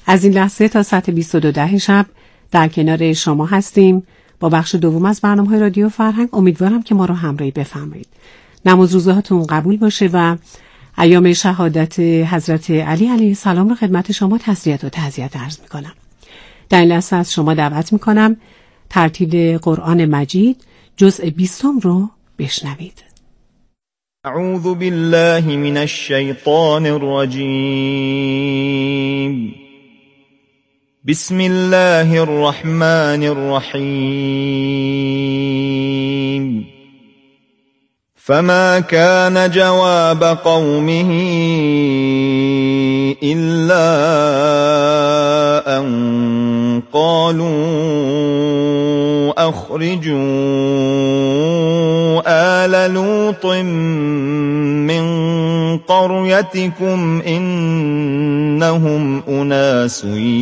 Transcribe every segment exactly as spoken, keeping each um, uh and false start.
از این لحظه تا ساعت بیست و دو ده شب در کنار شما هستیم با بخش دوم از برنامه‌های رادیو فرهنگ. امیدوارم که ما رو همراهی بفرمایید. نماز روزهاتون قبول باشه و ایام شهادت حضرت علی علیه السلام رو خدمت شما تسلیت و تعزیت عرض می‌کنم. در این لحظه از شما دعوت می‌کنم ترتیل قرآن مجید جزء بیستم رو بشنوید. اعوذ بالله من الشیطان الرجیم. بسم الله الرحمن الرحیم. فما كان جواب قومه إلا أن قالوا أخرجوا آل لوط من قريتكم إنهم أناس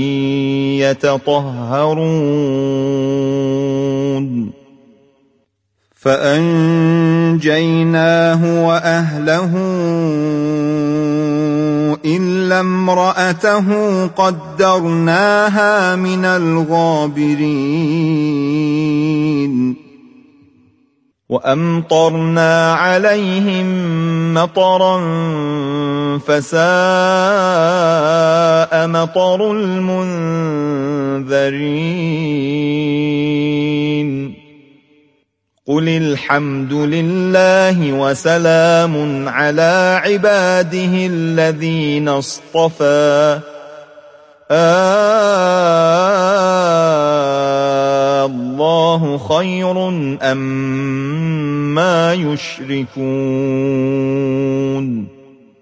يتطهرون. فأنجيناه وأهله إلا امرأته قدرناها من الغابرين. وأمطرنا عليهم مطرا فساء مطر المنذرين. قل الحمد لله وسلام على عباده الذين اصطفى. الله خير أما يشركون.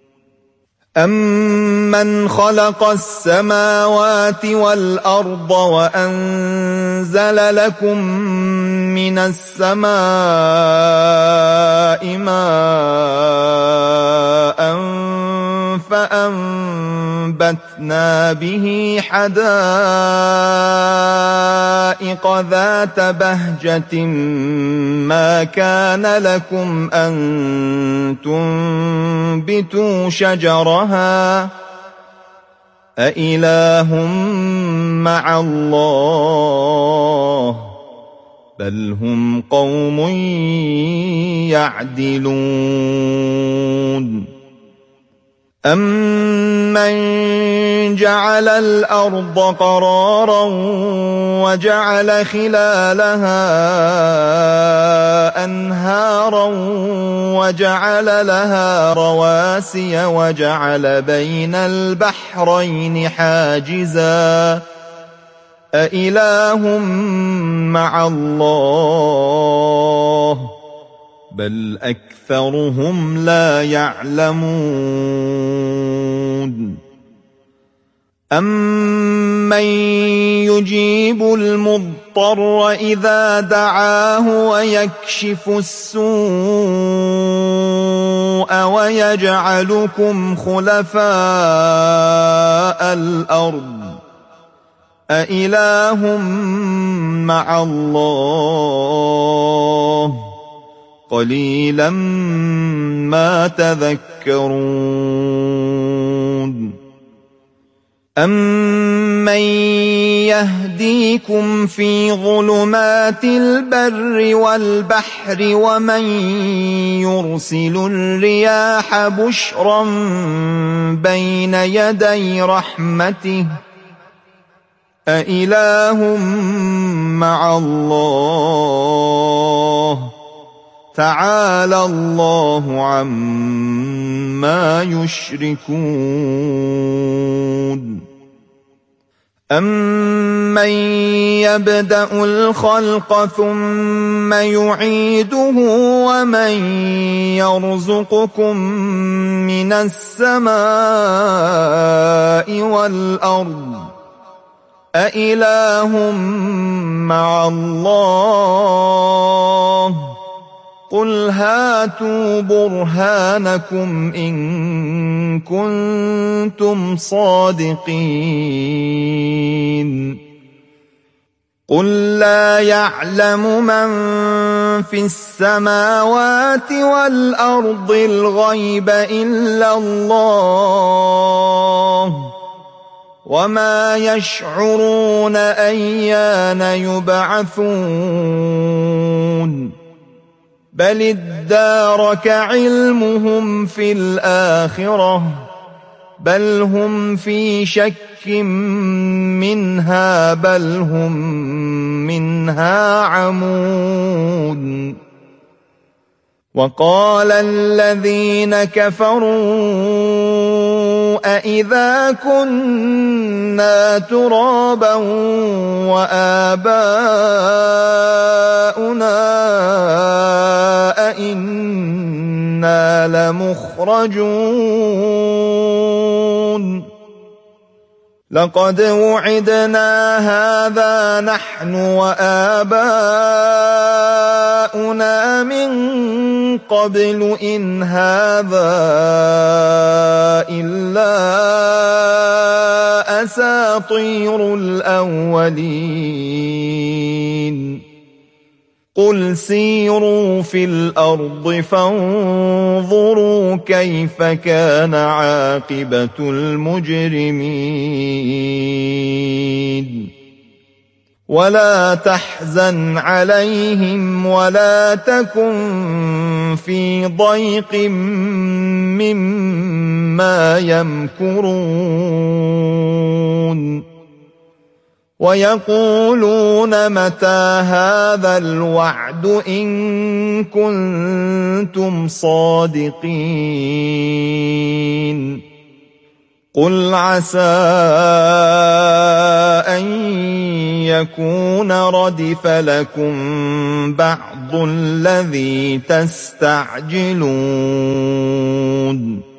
أمن خلق السماوات والأرض وأنزل لكم من السماء ماء فأنبتنا به حدائق ذات بهجة ما كان لكم أن تنبتوا شجرها أإله مع الله بل هم قوم يعدلون. أمن جعل الأرض قرارا وجعل خلالها أنهارا وجعل لها رواسي وجعل بين البحرين حاجزا أإله مع الله بل أكثرهم لا يعلمون. أمن يجيب المضطر إذا دعاه ويكشف السوء ويجعلكم خلفاء الأرض أإله مع الله قليلا ما تذكرون. أمن يهديكم في ظلمات البر والبحر ومن يرسل الرياح بشرا بين يدي رحمته أإله مع الله تعالى الله عما يشركون. أمن يبدأ الخلق ثم يعيده ومن يرزقكم من السماء والأرض أإله مع الله قل هاتوا برهانكم إن كنتم صادقين. قل لا يعلم من في السماوات والأرض الغيب إلا الله وما يشعرون أيان يبعثون بل ادارك علمهم في الآخرة بل هم في شك منها بل هم منها عمون. وقال الذين كفروا أإذا كنا ترابا وآباؤنا أإنا لمخرجون لقد وعدنا هذا نحن وآباؤنا من قبل إن هذا إلا أساطير الأولين. قل سيروا في الأرض فانظروا كيف كان عاقبة المجرمين. ولا تحزن عليهم ولا تكن في ضيق مما يمكرون. ويقولون متى هذا الوعد إن كنتم صادقين. قل عسى أن يكون ردف لكم بعض الذي تستعجلون.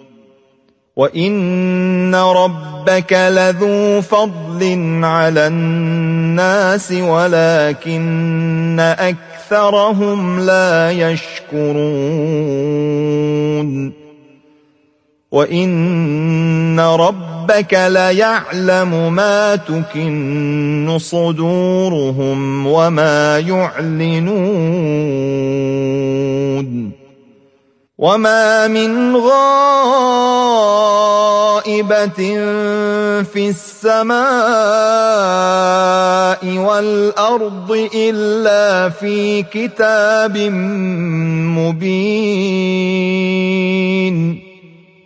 وإن ربك لذو فضل على الناس ولكن أكثرهم لا يشكرون. وإن ربك ليعلم ما تكن صدورهم وما يعلنون. وما من غائبة في السماء والأرض إلا في كتاب مبين.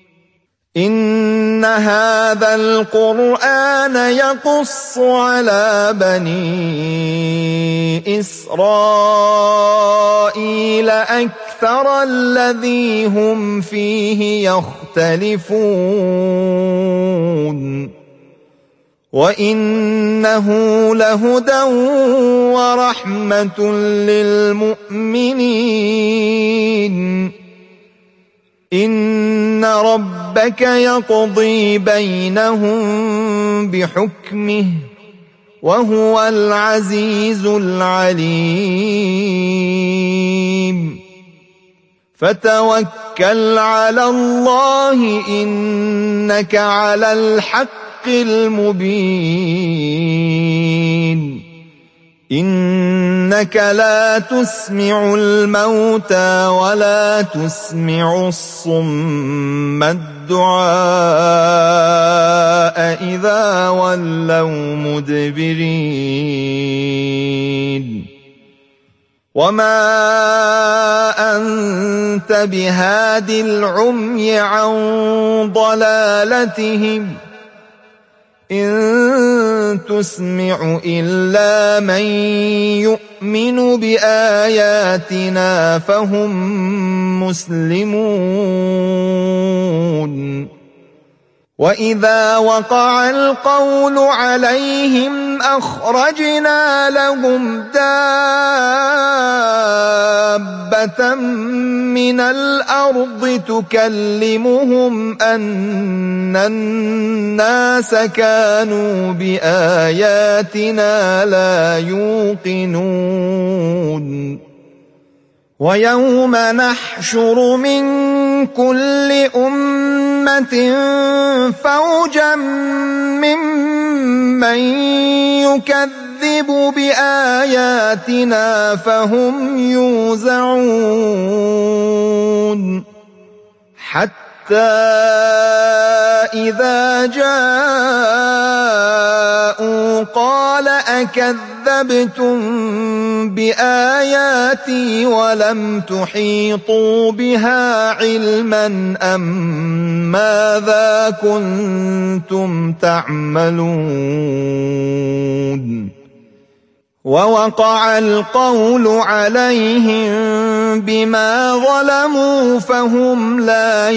إن هذا القرآن يقص على بني إسرائيل أكثر الذي هم فيه يختلفون. وإنه لهدى ورحمة للمؤمنين. إن ربك يقضي بينهم بحكمه وهو العزيز العليم. فتوكل على الله إنك على الحق المبين. إنك لا تسمع الموتى ولا تسمع الصم الدعاء إذا ولوا مدبرين. وما أنت بهاد العمي عن ضلالتهم إن تسمع إلا من يؤمن بآياتنا فهم مسلمون. وإذا وقع القول عليهم أخرجنا لهم دابة من الأرض تكلمهم أن الناس كانوا بآياتنا لا يوقنون. ويوم نحشر من كل أمة فوجا ممن يكذب بآياتنا فهم يوزعون. حتى إذا جاء قال أكذبتم بآياتي ولم تحيطوا بها علما أم ماذا كنتم تعملون ووقع القول عليهم بما ظلموا فهم لا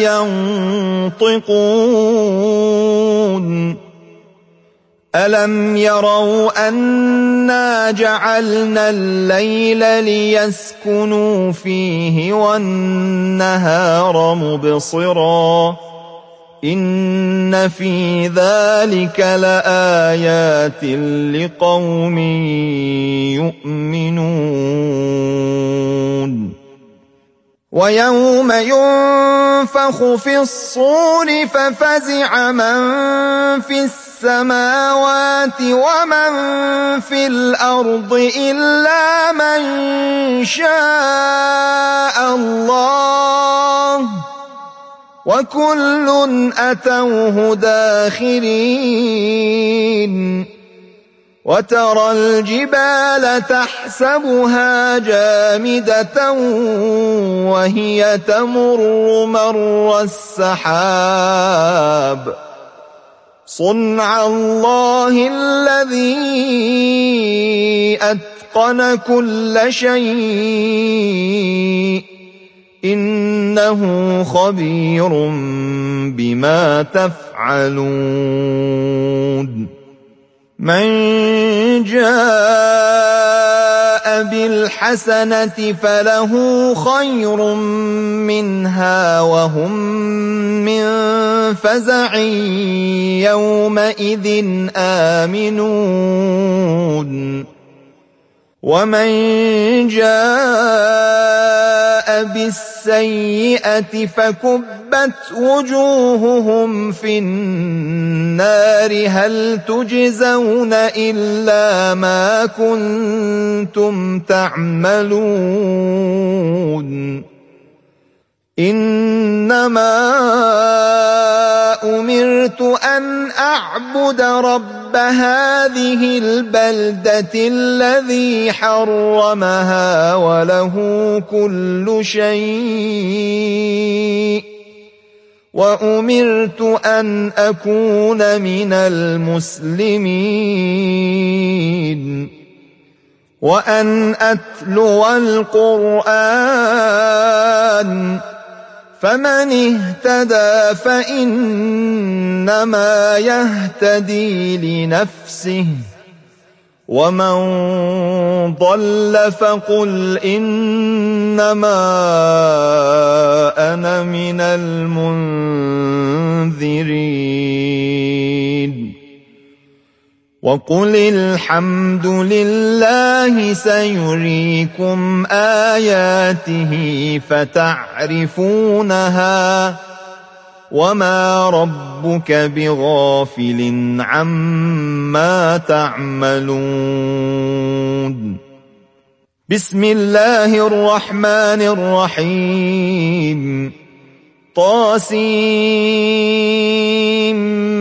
ينطقون ألم يروا أنا جعلنا الليل ليسكنوا فيه والنهار مبصرا إن في ذلك لآيات لقوم يؤمنون ويوم ينفخ في الصور ففزع من في السماوات ومن في الأرض إلا من شاء الله وكل أتوه داخرين وترى الجبال تحسبها جامدة وهي تمر مر السحاب صنع الله الذي أتقن كل شيء إنه خبير بما تفعلون من جاء بالحسنة فله خير منها وهم من فزع يومئذ آمنون ومن جاء بالسيئة فكبت وجوههم في النار هل تجزون إلا ما كنتم تعملون إنما أمرت أن أعبد رب هذه البلدة الذي حرمها وله كل شيء وأمرت أن أكون من المسلمين وأن أتلو القرآن فمن اهتدى فإنما يهتدي لنفسه ومن ضل فقل إنما أنا من المنذرين وقل الحمد لله سيريكم آياته فتعرفونها وما ربك بغافل عما تعملون بسم الله الرحمن الرحيم طاسيم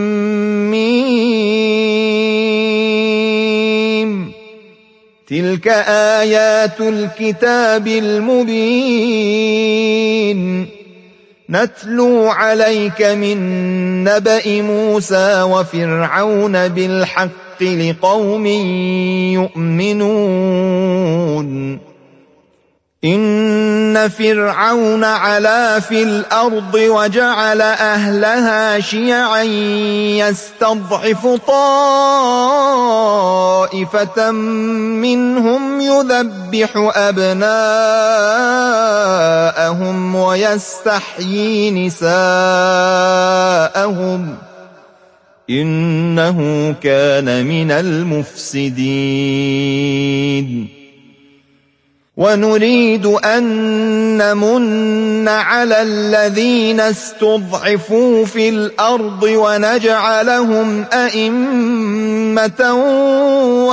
تلك آيات الكتاب المبين نتلو عليك من نبأ موسى وفرعون بالحق لقوم يؤمنون إن فرعون علا في الأرض وجعل أهلها شيعا يستضعف طائفة منهم يذبح أبناءهم ويستحيي نساءهم إنه كان من المفسدين ونريد أن نمن على الذين استضعفوا في الأرض ونجعلهم أئمة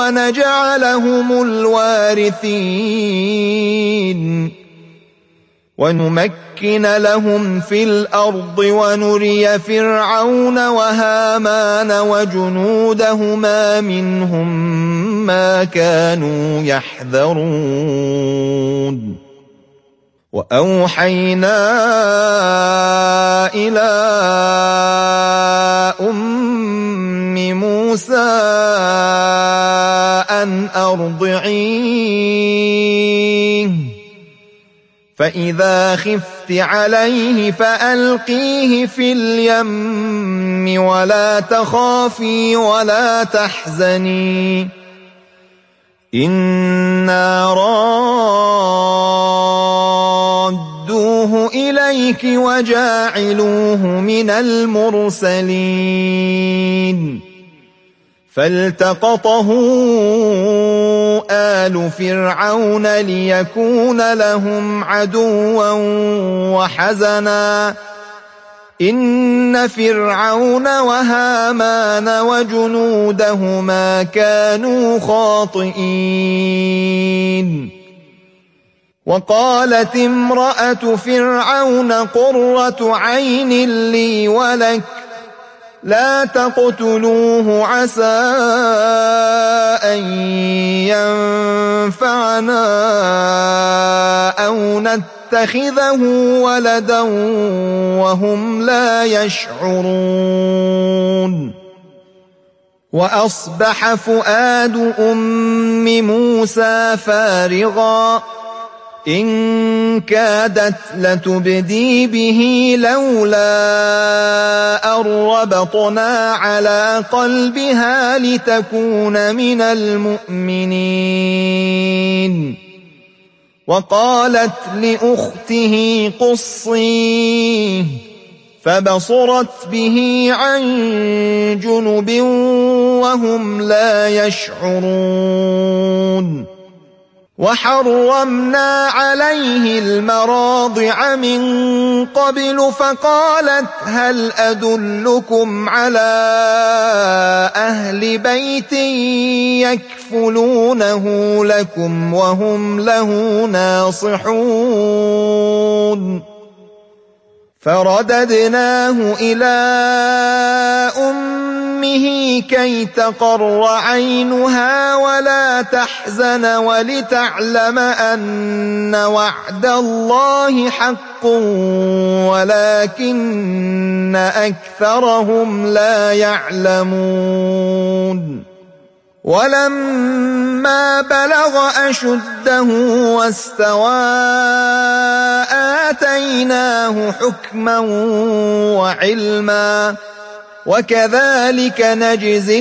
ونجعلهم الوارثين ونمكن لهم في الأرض ونري فرعون وهامان وجنودهما منهم ما كانوا يحذرون وأوحينا إلى أم موسى أن أرضعيه فإذا خفت عليه فألقيه في اليم ولا تخافي ولا تحزني إنا رادوه إليك وجاعلوه من المرسلين فالتقطه آل فرعون ليكون لهم عدوا وحزنا إن فرعون وهامان وجنودهما كانوا خاطئين وقالت امرأة فرعون قرة عين لي ولك لا تقتلوه عسى أن ينفعنا أو نتخذه ولدا وهم لا يشعرون وأصبح فؤاد أم موسى فارغا إن كادت لتبدي به لولا أن ربطنا على قلبها لتكون من المؤمنين وقالت لأخته قصيه فبصرت به عن جنب وهم لا يشعرون وحرمنا عليه المراضع من قبل فقالت هل أدلكم على أهل بيت يكفلونه لكم وهم له ناصحون فرددناه إلى أمه كي تقر عينها ولا تحزن ولتعلم أن وعد الله حق ولكن أكثرهم لا يعلمون ولما بلغ أشده واستوى آتيناه حكما وعلما وكذلك نجزي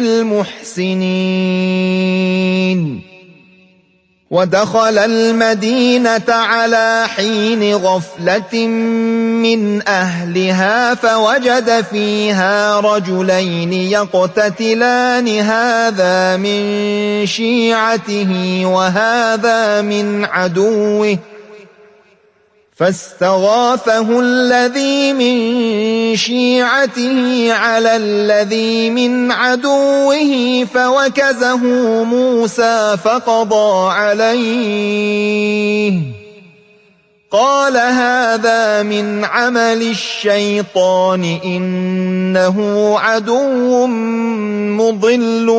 المحسنين ودخل المدينة على حين غفلة من أهلها فوجد فيها رجلين يقتتلان هذا من شيعته وهذا من عدوه فاستغاثه الذي من شيعته على الذي من عدوه فوكزه موسى فقضى عليه قال هذا من عمل الشيطان إنه عدو مضل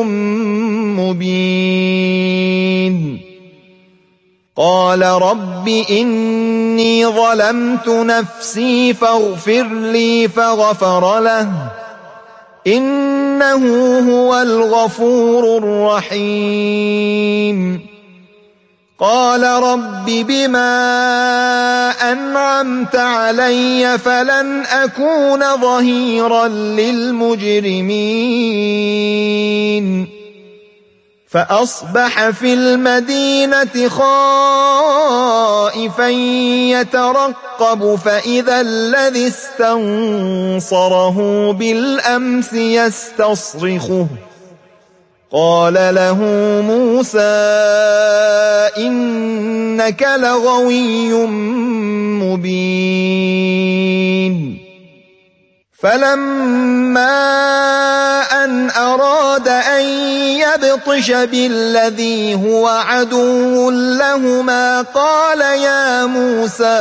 مبين قال رب إني ظلمت نفسي فاغفر لي فغفر له إنه هو الغفور الرحيم قال رب بما أنعمت علي فلن أكون ظهيرا للمجرمين فأصبح في المدينة خائفا يترقب فإذا الذي استنصره بالأمس يستصرخه قال له موسى إنك لغوي مبين فلما أن أراد أن يبطش بالذي هو عدو لهما قال يا موسى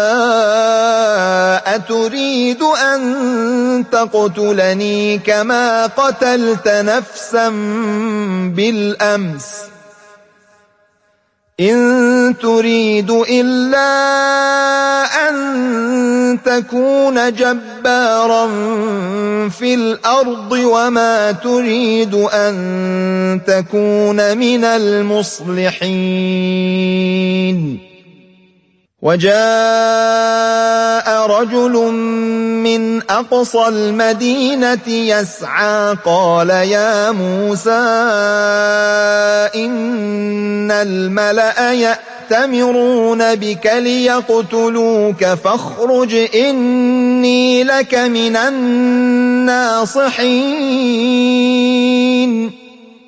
أتريد أن تقتلني كما قتلت نفسا بالأمس إن تريد إلا أن تكون جبارا في الأرض وما تريد أن تكون من المصلحين وجاء رجل من أقصى المدينة يسعى قال يا موسى إن الملأ يأتمرون بك ليقتلوك فاخرج إني لك من الناصحين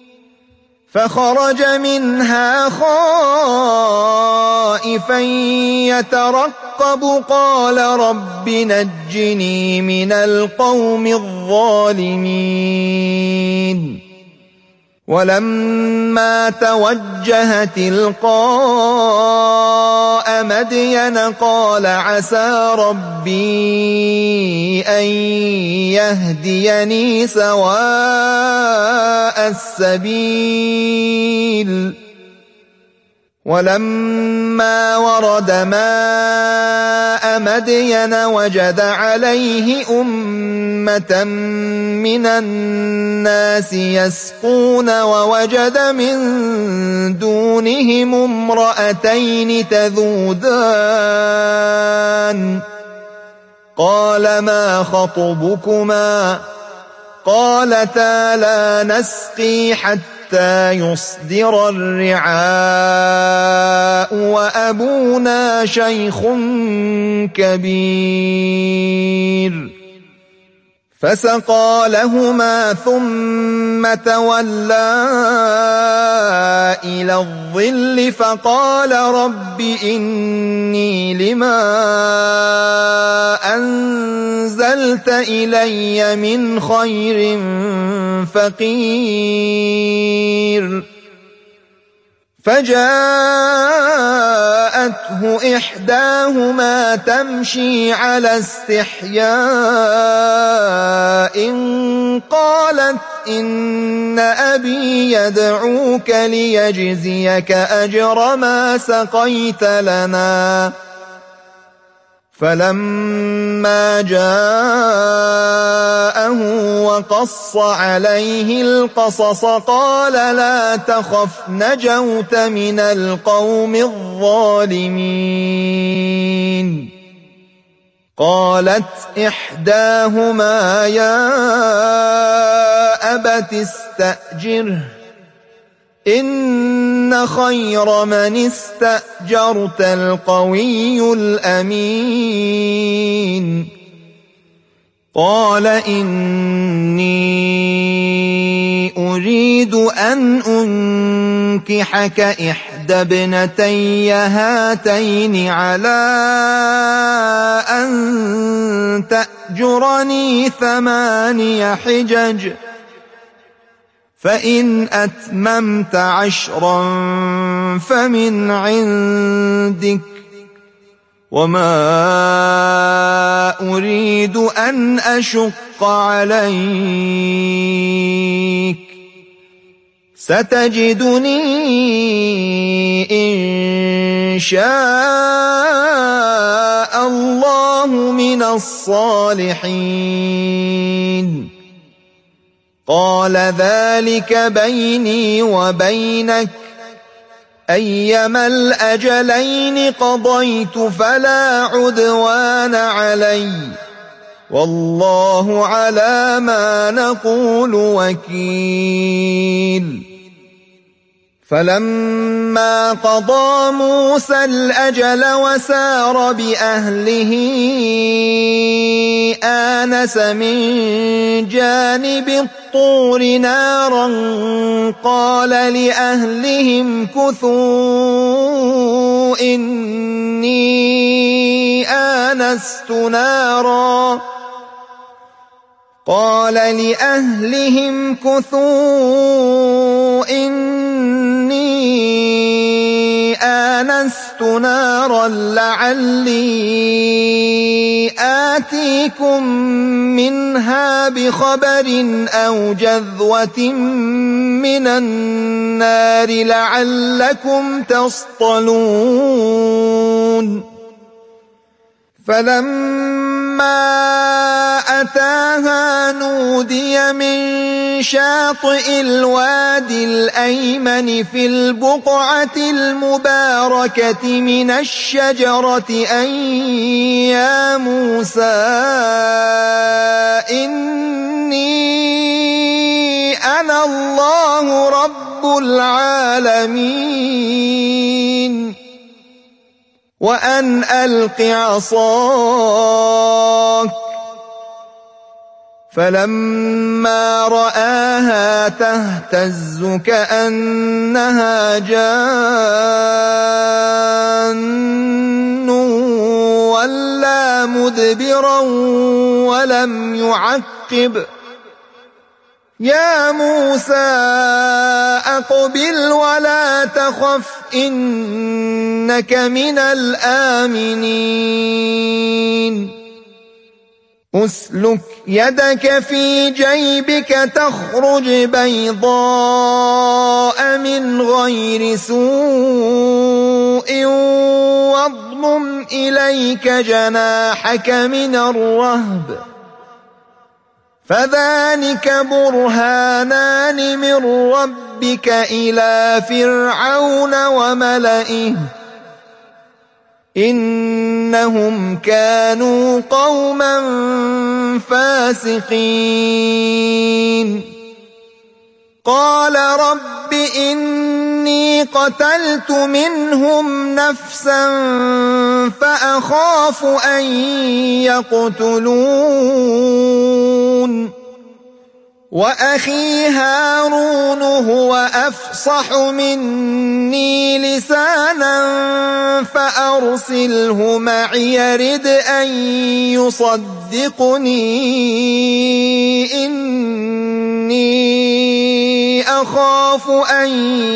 فخرج منها خائفا يترقب قال رب نجني من القوم الظالمين ولما توجه تلقاء مدين قال عسى ربي أن يهديني سواء السبيل ولما ورد ماء مدين وجد عليه أمة من الناس يسقون ووجد من دونهم امرأتين تذودان قال ما خطبكما قالتا لا نسقي حتى حتى يصدر الرعاء وأبونا شيخ كبير فسقى لهما ثم تولى إلى الظل فقال رب إني لما أنزلت إلي من خير فقير فجاءته إحداهما تمشي على استحياء قالت إن أبي يدعوك ليجزيك أجر ما سقيت لنا فلما جاءه وقص عليه القصص قال لا تخف نجوت من القوم الظالمين قالت إحداهما يا أبت استأجره إن خير من استأجرت القوي الأمين قال إني أريد أن أنكحك إحدى ابنتي هاتين على أن تأجرني ثماني حجج فإن أتممت عشرا فمن عندك وما أريد أن أشق عليك ستجدني إن شاء الله من الصالحين قال ذلك بيني وبينك أيما الأجلين قضيت فلا عدوان علي والله على ما نقول وكيل فلما قضى موسى الأجل وسار بأهله آنس من جانب الطور نارا قال لأهلهم كثوا إني آنست نارا قال لأهلهم كثوا إني آنست نارا لعلي آتيكم منها بخبر أو جذوة من النار لعلكم تصطلون. فلما أتاها نودي من شاطئ الوادي الأيمن في البقعة المباركة من الشجرة أن يا موسى إني أنا الله رب العالمين وأن ألق عصاك. فلما رآها تهتز كأنها جان ولا مدبرا ولم يعقب. يا موسى أقبل ولا تخف إنك من الآمنين. أسلك يدك في جيبك تخرج بيضاء من غير سوء واضمم إليك جناحك من الرهب فذلك برهانان من ربك إلى فرعون وملئه إنهم كانوا قوما فاسقين. قال رب إني قتلت منهم نفسا فأخاف أن يقتلون وأخي هارون هو أفصح مني لسانا فأرسله معي يرد أن يصدقني إني أخاف أن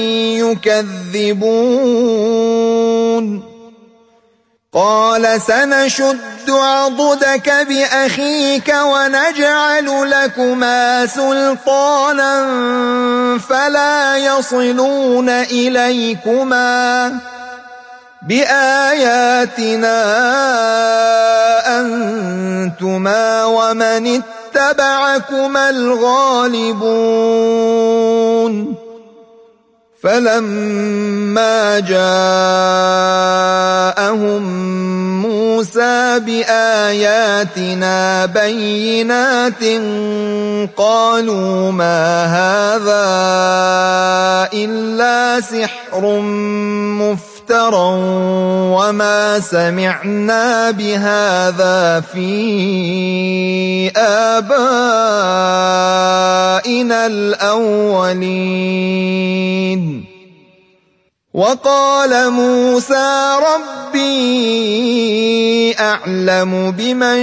يكذبون. قال سنشد عضدك بأخيك ونجعل لكما سلطانا فلا يصلون إليكما بآياتنا أنتما ومن اتبعكما الغالبون. فلما جاءهم موسى بآياتنا بينات قالوا ما هذا إلا سحر مفترى وما سمعنا بهذا في آبائنا الأولين. وقال موسى ربي أعلم بمن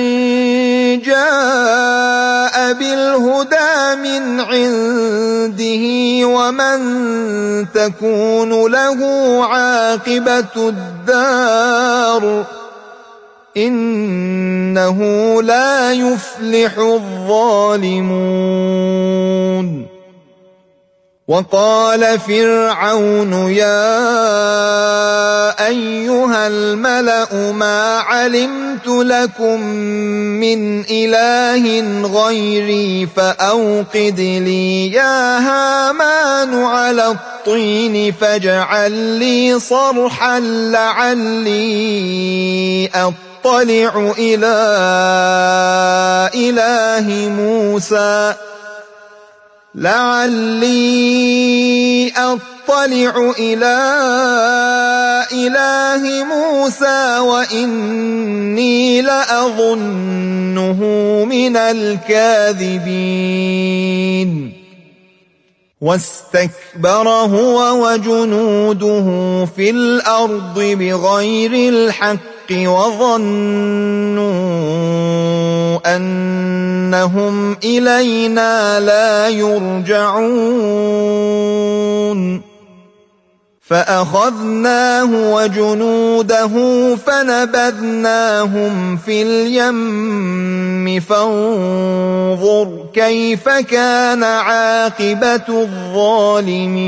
جاء بالهدى من عنده ومن تكون له عاقبة الدار إنه لا يفلح الظالمون. وقال فرعون يا أيها الملأ ما علمت لكم من إله غيري فأوقد لي يا هامان على الطين فاجعل لي صرحا لعلي أطلع إلى إله موسى لعلي أطلع إلى إله موسى وإني لأظنه من الكاذبين. واستكبر هو وجنوده في الأرض بغير الحق وظنوا أنهم إلينا لا يرجعون فأخذناه وجنوده فنبذناهم في اليم فانظر كيف كان عاقبة الظالمين.